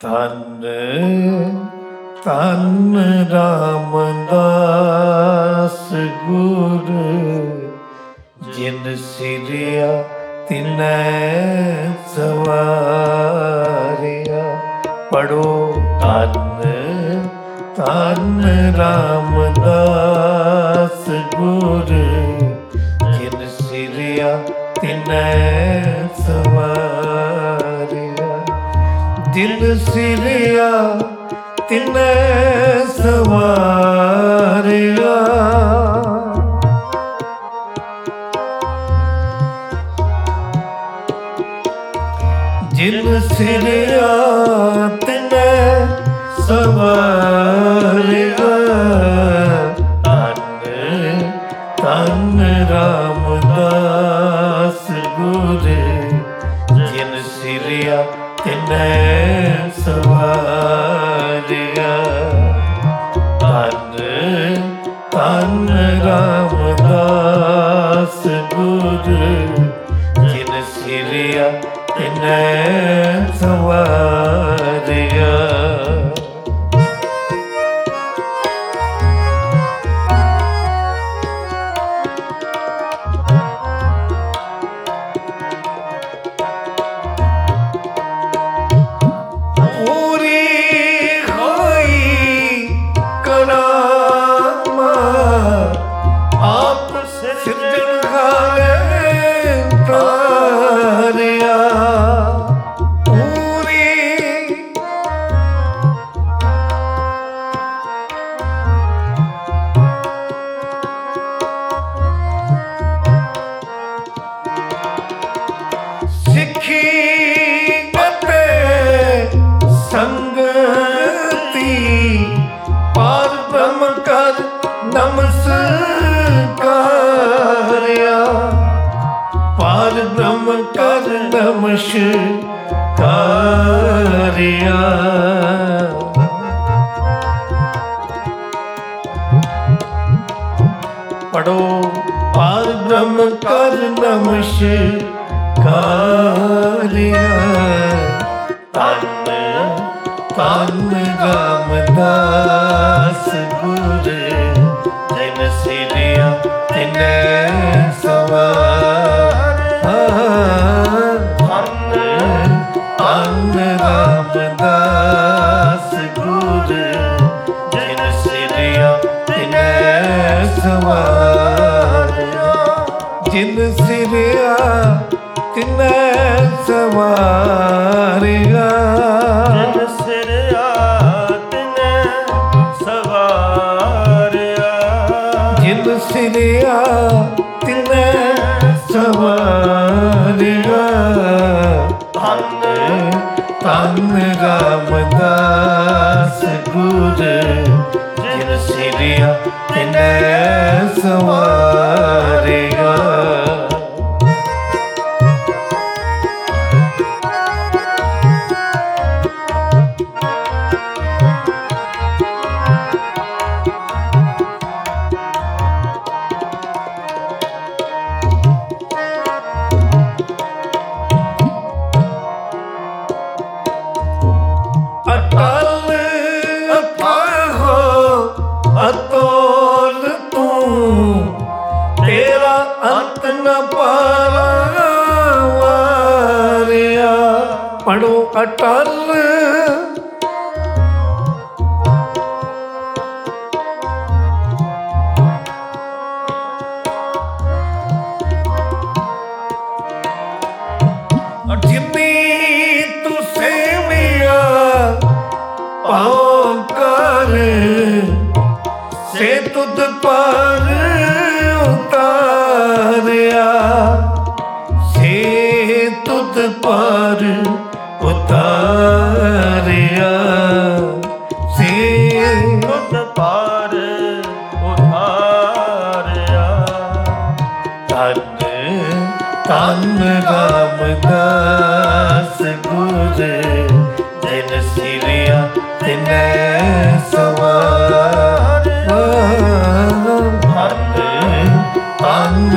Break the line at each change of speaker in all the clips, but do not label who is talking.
ਧੰਨ ਧੰਨ ਰਾਮਦਾਸ ਗੁਰ ਜਿਨ ਸਿਰਿਆ ਤਿਨੈ ਸਵਾਰਿਆ। ਪੜੋ ਧੰਨ ਧੰਨ ਰਾਮਦਾਸ ਗੁਰ ਜਿਨ ਸਿਰਿਆ ਤਿਨੈ ਸਵਾਰਿਆ। ਜਿਨ ਸਿਰਿਆ ਤਿਨੈ ਸਵਾਰਿਆ। ਜਿਨ ਸਿਰਿਆ ਤਿਨੈ ਸਵਾਰਿਆ। ਧੰਨ ਧੰਨ ਰਾਮਦਾਸ ਗੁਰ ਜਿਨ ਸਿਰਿਆ ਤਿਨੈ ਸਵਾਰਿਆ। ਧੰਨ ਧੰਨ ਰਾਮਦਾਸ ਗੁਰ ਜਿਨ ਸਿਰਿਆ ਤਿਨੈ ਸਵਾਰਿਆ। ਨਮਸਕਾਰਿਆ ਪਾਰ ਬ੍ਰਹਮ ਕਰ ਨਮਸਕਾਰਿਆ। ਪੜੋ ਪਾਰ ਬ੍ਰਹਮ ਕਰ ਨਮਸਕਾਰਿਆ। ਧੰਨ ਧੰਨ ਰਾਮਦਾਸ ਗੁਰ ਜਿਨ ਸਿਰਿਆ ਤਿਨੈ ਸਵਾਰਿਆ। ਧੰਨ ਧੰਨ ਰਾਮਦਾਸ ਗੁਰ ਜਿਨ ਸਿਰਿਆ ਤਿਨੈ ਸਵਾਰਿਆ। ਜਿਨ ਸਿਰਿਆ ਤਿਨੈ ਸਵਾਰਿਆ। ਸਿਰਿਆ ਤਿਨੈ ਸਵਾਰਿਆ। ਧੰਨ ਧੰਨ ਰਾਮਦਾਸ ਗੁਰ ਜਿਨ ਸਿਰਿਆ ਤਿਨੈ ਸਵਾਰਿਆ। ਅਤੋਲ ਤੂੰ ਤੇਰਾ ਅੰਤ ਨ ਪਾਵਾਰਿਆ। ਪੜੋ ਅਟਲ ਜਿਨੀ ਤੂੰ ਸੇਵਿਆ ਪਾਉ ਕਰ ਸੇ ਤੁਧ ਪਰ ਉਤਾਰਿਆ। ਸੇ ਤੁਧ ਪਰ ਉਤਾਰਿਆ। ਸੇ ਤੁਧ ਪਰ ਉਤਾਰਿਆ। ਧੰਨ ਧੰਨ ਰਾਮਦਾਸ ਗੁਰ ਜਿਨ ਸਿਰਿਆ ਤਿਨੈ ਸਵਾਰਿਆ। ਧੰਨ ਧੰਨ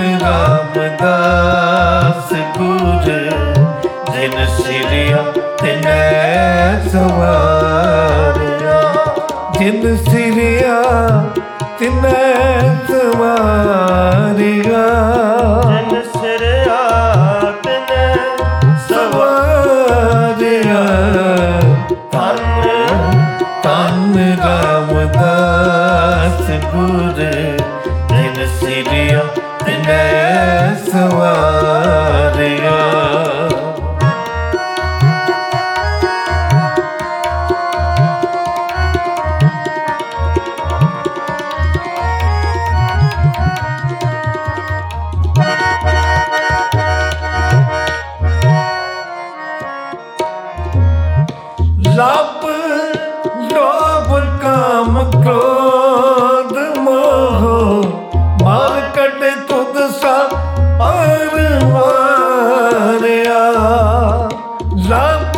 ਰਾਮਦਾਸ ਗੁਰ ਜਿਨ ਸਿਰਿਆ ਤਿਨੈ ਸਵਾਰਿਆ ਜਿਨ ਸਿਰਿਆ ਤਿਨੈ ਸਵਾਰਿਆ
ਜਿਨ ਸਿਰਿਆ ਤਿਨੈ
ਸਵਾਰਿਆ
ਧੰਨ
ਧੰਨ ਰਾਮਦਾਸ ਗੁਰ ਜਿਨ ਸਿਰਿਆ ਤਿਨੈ ਸਵਾਰਿਆ ਲੱਭ ਲੋਭ ਕਾਮ ਕ੍ਰੋਧ ਮੋਹ ਮਾਰ ਕੱਢੇ ਤੁਧ ਸਭ ਪਰ ਵਾਰਿਆ ਲੱਭ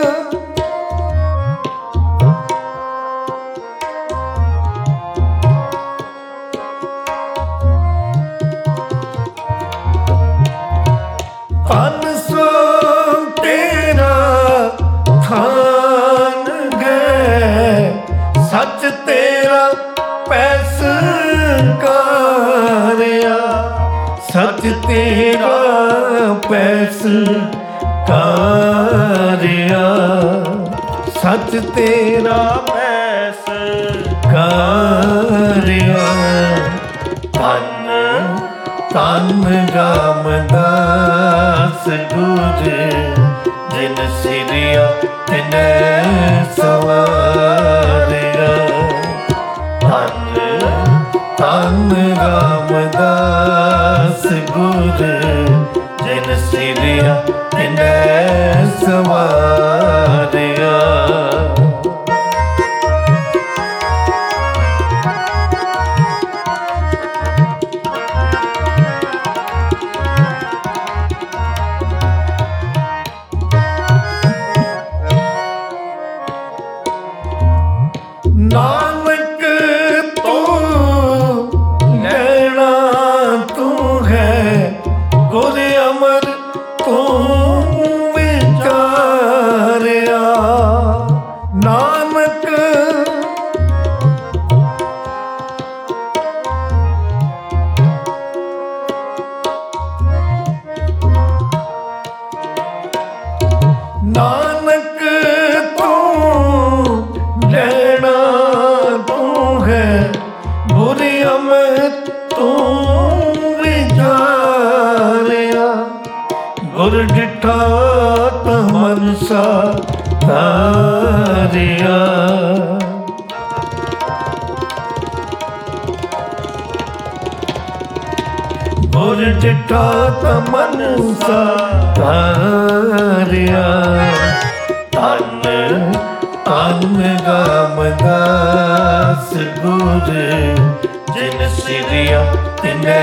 ਪੰਨ ਸੋ ਤੇਰਾ ਥਾਨ ਗਏ ਸੱਚ ਤੇਰਾ ਪੈਸ ਕਾਰਿਆ ਸੱਚ ਤੇਰਾ ਪੈਸ ਕਾਰਿਆ ਸੱਚ ਤੇਰਾ
ਪੈਸ
ਕਾਰਿਆ ਧੰਨ ਧੰਨ ਰਾਮਦਾਸ ਗੁਰ ਜਿਨ ਸਿਰਿਆ ਤਿਨੈ ਸਵਾਰਿਆ ਧੰਨ ਧੰਨ ਰਾਮਦਾਸ ਗੁਰ ਜਿਨ ਸਿਰਿਆ ਤਿਨੈ ਸਵਾਰਿਆ ਨਾਨਕ ਤੂੰ ਲੈਣਾ ਤੂੰ ਹੈ ਗੁਰ ਅਮਰ ਤੂੰ ਵਿਚਾਰਿਆ ਨਾਨਕ ਨਾਨਕ ਤੂੰ ਲੈਣਾ ਤੂੰ ਹੈ ਗੁਰ ਅਮਰ ਤੂੰ ਵਿਚਾਰਿਆ ਗੁਰ ਡਿਠਾ ਤਾਂ ਮਨਸਾ ਧਾਰਿਆ ਗੁਰ ਡਿਠਾ ਤਾਂ ਮਨਸਾ ਧਾਰਿਆ ਧੰਨ ਧੰਨ ਰਾਮਦਾਸ ਗੁਰ ਜਿਨ ਸਿਰਿਆ ਤਿਨੈ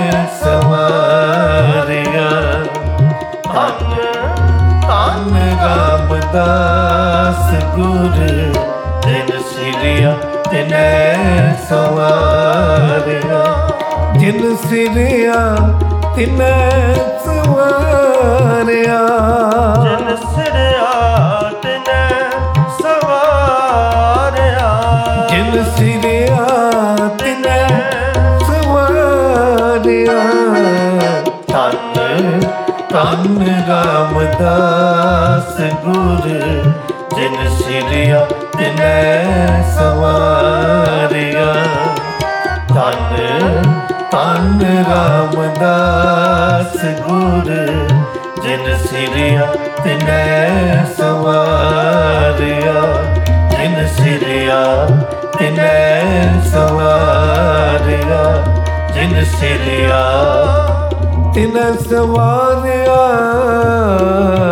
ਸਵਾਰਿਆ ਧੰਨ ਧੰਨ ਰਾਮਦਾਸ ਗੁਰ ਜਿਨ ਸਿਰਿਆ ਤਿਨੈ ਸਵਾਰਿਆ ਜਿਨ ਸਿਰਿਆ ਤਿਨੈ ਸਵਾਰਿਆ
ਜਿਨ ਸਿਰਿਆ ਤਿਨੈ ਸਵਾਰਿਆ
ਜਿਨ ਸਿਰਿਆ ਤਿਨੈ ਸਵਾਰਿਆ ਧੰਨ ਧੰਨ ਰਾਮਦਾਸ ਗੁਰ ਜਿਨ ਸਿਰਿਆ ਤਿਨੈ ਸਵਾਰਿਆ ਧੰਨ ਧੰਨ ਰਾਮਦਾਸ ਗੁਰ ਜਿਨ ਸਿਰਿਆ ਤਿਨੈ ਸਵਾਰਿਆ ਜਿਨ ਸਿਰਿਆ ਤਿਨੈ ਸਵਾਰਿਆ ਜਿਨ ਸਿਰਿਆ ਤਿਨੈ ਸਵਾਰਿਆ